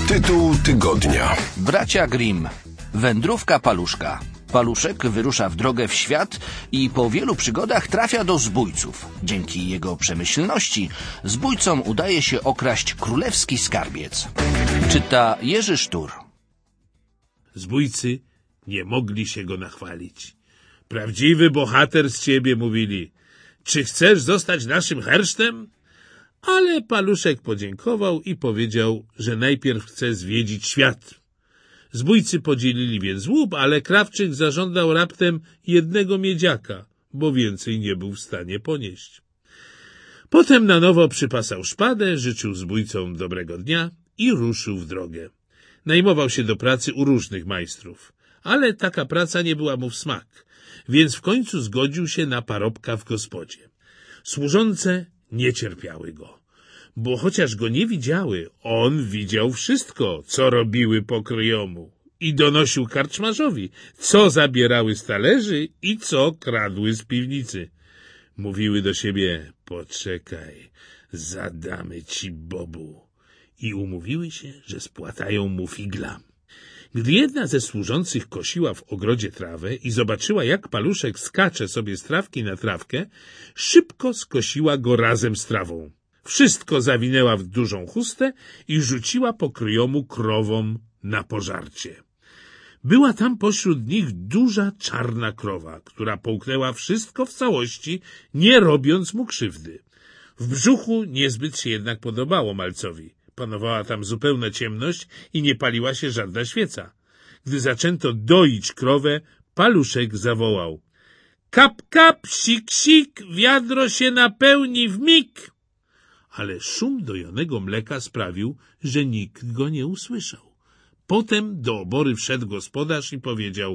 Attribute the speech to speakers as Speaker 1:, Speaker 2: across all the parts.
Speaker 1: Tytuł tygodnia.
Speaker 2: Bracia Grimm. Wędrówka Paluszka. Paluszek wyrusza w drogę w świat i po wielu przygodach trafia do zbójców. Dzięki jego przemyślności zbójcom udaje się okraść królewski skarbiec. Czyta Jerzy Sztur.
Speaker 3: Zbójcy nie mogli się go nachwalić. Prawdziwy bohater z ciebie, mówili. Czy chcesz zostać naszym hersztem? Ale Paluszek podziękował i powiedział, że najpierw chce zwiedzić świat. Zbójcy podzielili więc łup, ale Krawczyk zażądał raptem jednego miedziaka, bo więcej nie był w stanie ponieść. Potem na nowo przypasał szpadę, życzył zbójcom dobrego dnia i ruszył w drogę. Najmował się do pracy u różnych majstrów, ale taka praca nie była mu w smak, więc w końcu zgodził się na parobka w gospodzie. Służące nie cierpiały go, bo chociaż go nie widziały, on widział wszystko, co robiły pokryjomu i donosił karczmarzowi, co zabierały z talerzy i co kradły z piwnicy. Mówiły do siebie: poczekaj, zadamy ci bobu, i umówiły się, że spłatają mu figla. Gdy jedna ze służących kosiła w ogrodzie trawę i zobaczyła, jak Paluszek skacze sobie z trawki na trawkę, szybko skosiła go razem z trawą. Wszystko zawinęła w dużą chustę i rzuciła pokryjomu krowom na pożarcie. Była tam pośród nich duża czarna krowa, która połknęła wszystko w całości, nie robiąc mu krzywdy. W brzuchu niezbyt się jednak podobało malcowi. Panowała tam zupełna ciemność i nie paliła się żadna świeca. Gdy zaczęto doić krowę, Paluszek zawołał: kap, kap, sik, sik, wiadro się napełni w mig. Ale szum dojonego mleka sprawił, że nikt go nie usłyszał. Potem do obory wszedł gospodarz i powiedział: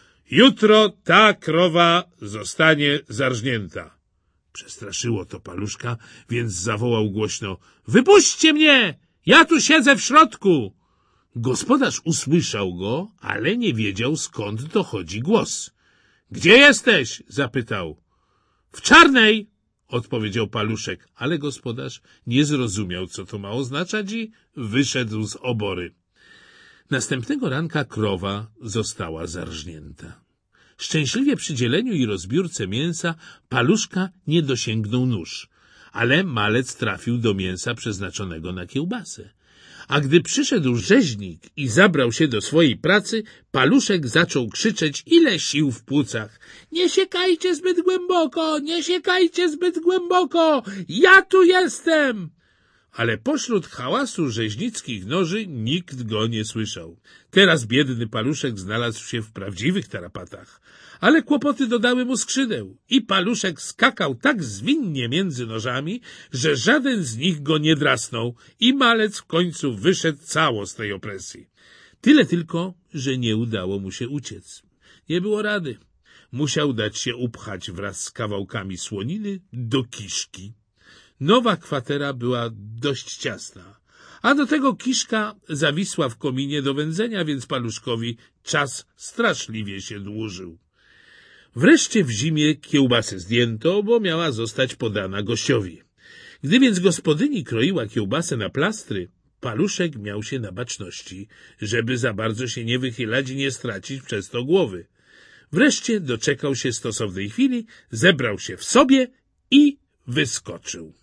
Speaker 3: jutro ta krowa zostanie zarżnięta. Przestraszyło to Paluszka, więc zawołał głośno: wypuśćcie mnie! Ja tu siedzę w środku! Gospodarz usłyszał go, ale nie wiedział, skąd dochodzi głos. Gdzie jesteś? Zapytał. W Czarnej! Odpowiedział Paluszek, ale gospodarz nie zrozumiał, co to ma oznaczać, i wyszedł z obory. Następnego ranka krowa została zarżnięta. Szczęśliwie przy dzieleniu i rozbiórce mięsa Paluszka nie dosięgnął nóż, ale malec trafił do mięsa przeznaczonego na kiełbasę. A gdy przyszedł rzeźnik i zabrał się do swojej pracy, Paluszek zaczął krzyczeć, ile sił w płucach: nie siekajcie zbyt głęboko, nie siekajcie zbyt głęboko, ja tu jestem! Ale pośród hałasu rzeźnickich noży nikt go nie słyszał. Teraz biedny Paluszek znalazł się w prawdziwych tarapatach, ale kłopoty dodały mu skrzydeł i Paluszek skakał tak zwinnie między nożami, że żaden z nich go nie drasnął i malec w końcu wyszedł cało z tej opresji. Tyle tylko, że nie udało mu się uciec. Nie było rady. Musiał dać się upchać wraz z kawałkami słoniny do kiszki. Nowa kwatera była dość ciasna, a do tego kiszka zawisła w kominie do wędzenia, więc Paluszkowi czas straszliwie się dłużył. Wreszcie w zimie kiełbasę zdjęto, bo miała zostać podana gościowi. Gdy więc gospodyni kroiła kiełbasę na plastry, Paluszek miał się na baczności, żeby za bardzo się nie wychylać i nie stracić przez to głowy. Wreszcie doczekał się stosownej chwili, zebrał się w sobie i wyskoczył.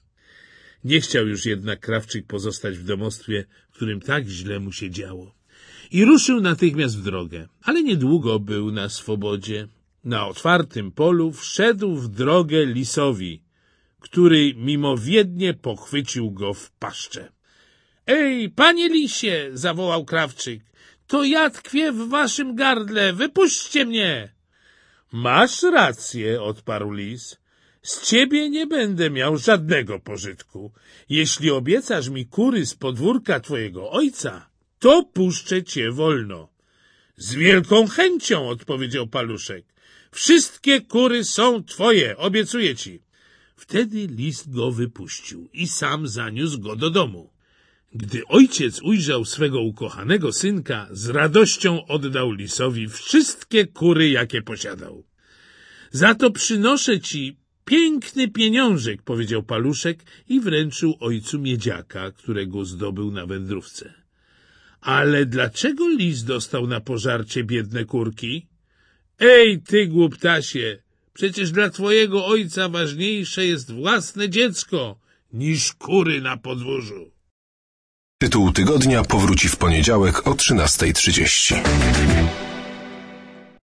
Speaker 3: Nie chciał już jednak Krawczyk pozostać w domostwie, w którym tak źle mu się działo. I ruszył natychmiast w drogę, ale niedługo był na swobodzie. Na otwartym polu wszedł w drogę lisowi, który mimowiednie pochwycił go w paszczę. Ej, panie lisie! Zawołał Krawczyk. To ja tkwię w waszym gardle, wypuśćcie mnie! Masz rację, odparł lis. Z ciebie nie będę miał żadnego pożytku. Jeśli obiecasz mi kury z podwórka twojego ojca, to puszczę cię wolno. Z wielką chęcią, odpowiedział Paluszek. Wszystkie kury są twoje, obiecuję ci. Wtedy lis go wypuścił i sam zaniósł go do domu. Gdy ojciec ujrzał swego ukochanego synka, z radością oddał lisowi wszystkie kury, jakie posiadał. Za to przynoszę ci piękny pieniążek, powiedział Paluszek i wręczył ojcu miedziaka, którego zdobył na wędrówce. Ale dlaczego lis dostał na pożarcie biedne kurki? Ej, ty głuptasie, przecież dla twojego ojca ważniejsze jest własne dziecko niż kury na podwórzu.
Speaker 1: Tytuł tygodnia powróci w poniedziałek o 13:30.